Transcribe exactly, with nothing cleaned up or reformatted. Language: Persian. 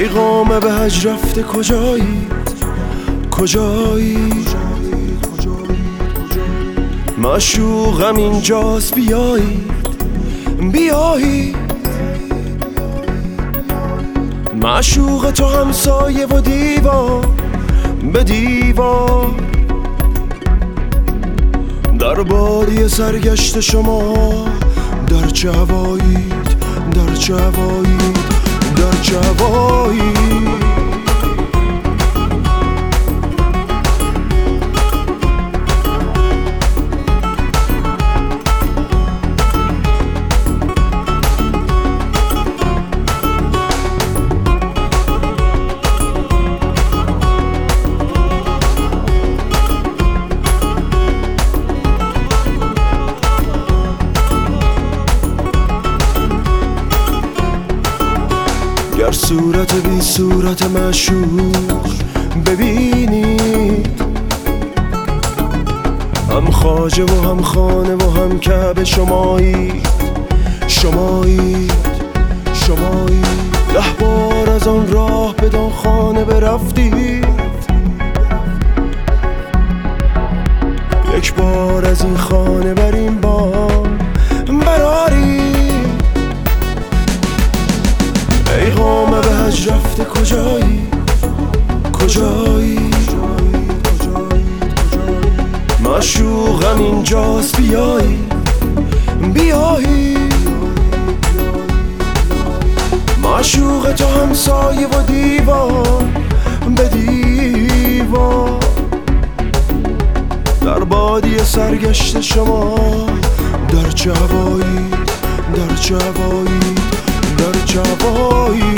پیغام به حج رفته کجایی کجایی معشوقم اینجاست بیایی بیایی معشوق تو همسایه و دیوار به دیوار در بادی سرگشت شما در چه هوایید در چه هوایید در چه هوایید گر صورت بی صورت معشوق ببینید، هم خواجه و هم خانه و هم کعبه شمایید شمایید شمایید ده بار از آن راه بدان خانه برفتید، یک بار از این خانه بر این بام برارید. پیغام به حج رفته کجایی کجایی معشوقم اینجاست بیایی بیایی معشوق تو همسایه و دیوار به دیوار در بادی سرگشت شما در چه هوایی در چه هوایی در چه هوایی